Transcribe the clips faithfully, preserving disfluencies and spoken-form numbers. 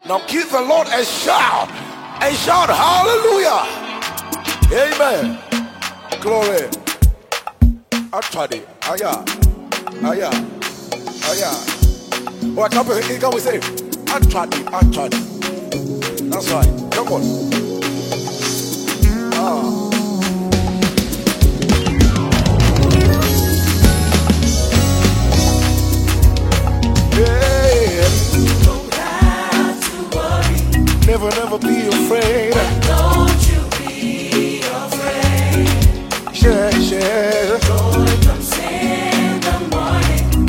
Now give the Lord a shout. A shout, hallelujah. Amen. Glory. I tried it. Aya. Aya. Aya. What up here? Can we say? I tried it. I tried it. That's right. Come on. Ah. Never, never be afraid. Don't you be afraid. Yeah, yeah. Joy comes in the morning.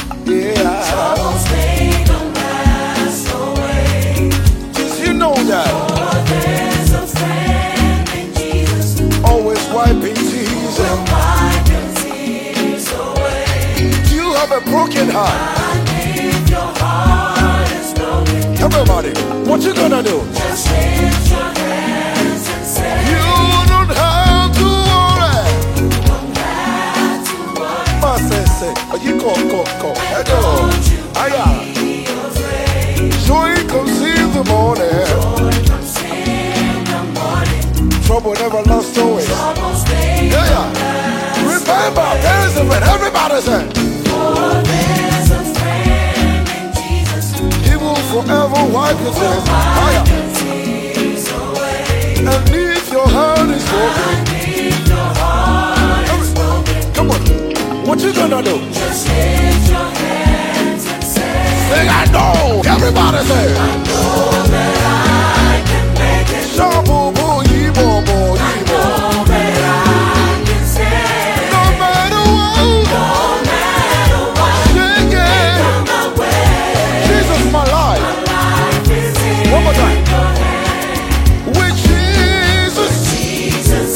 Yeah. Troubles they don't last away. Just you know that. For there's a friend in Jesus. Always wiping tears. Will wipe your tears away. Do you have a broken heart? And if your heart is broken, Everybody, what you gonna do? just lift your hands and say, You don't have to worry. don't have to worry. Master say, oh, you go, go, go. Hello. Don't you Aya. be afraid. Joy comes in the morning. Joy comes in the morning. Trouble never lasts always. Troubles they Yeah, yeah. Remember, there is a friend. Everybody say, For there's a friend in Jesus. He will forever wipe your tears. Aya. Wipe your tears away. And if your heart is broken, And if your heart is broken, come on, what you gonna do? just lift your hands and say, Say, I know. Everybody say, I know that I can make it. Shabu, boo, yi, bo, bo, yi, bo. Know that I can stand. No matter what, No matter what shake it. come my way, Jesus, my life. life is in One more time. your hand. With Jesus, Jesus,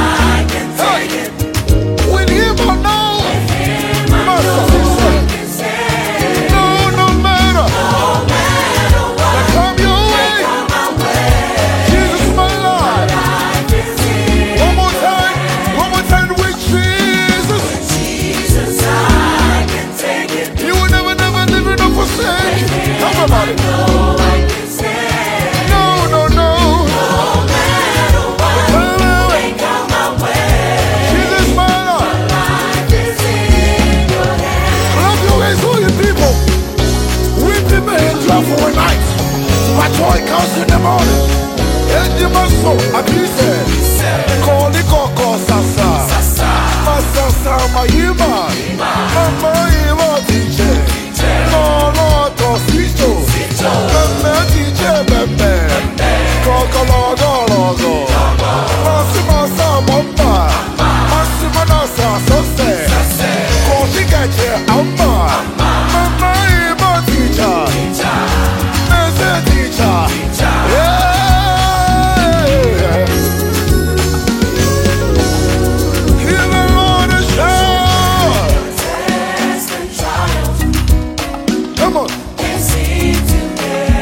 I can take it. with Him I know. Him I Master, know he said, I can stand. no, no matter. No matter what Come your way. come my way, Jesus, my life. life is in One more time. One more time. With Jesus, Jesus, I can take it. He will never, never, never, not forsake. Everybody. No, I can stand. No, no, no. No matter what Come away. come my way, Jesus, my life. life is in your hands. Clap your hands, all you people. Weeping may endure for a night, but joy comes in the morning. And you must so, I be said, call the coco sasa. Masasa, my yima. Mama, yima, teacher. No, no, to sito. Mama, teacher, bebe. Coco, logo, logo. Massima, sa, mama. Massima, nasa, so say. Call the gache, amma. Mama, yima, teacher. Mese, teacher. Yeah. Hear the Lord and shout. Tests and trials Come on. can seem to get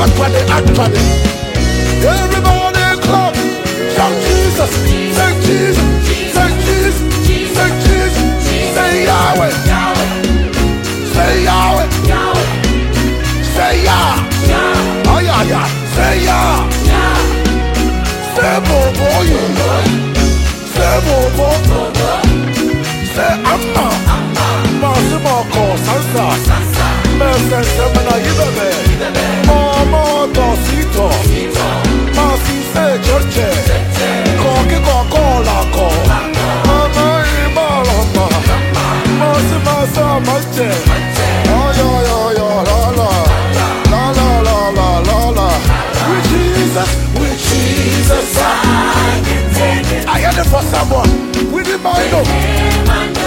Actually, actually. Everybody clap. Shout Jesus. Say Jesus. Say Jesus. Say Jesus. Say Yahweh. Say Yahweh. Say Yah. Oh yeah, yeah. Say Yah. Say Bobo. Say Bobo. Say Amma. Massimo Sansa. Mercy Semana Yibebe. Mama Dosito. Masi Se Churche. Koki Kokola Ko. Mama Ibalama. Masi Masa Mache. Oh yo yo yo la la. La la la la la la. With Jesus, with Jesus. I had it for someone. With the mind of.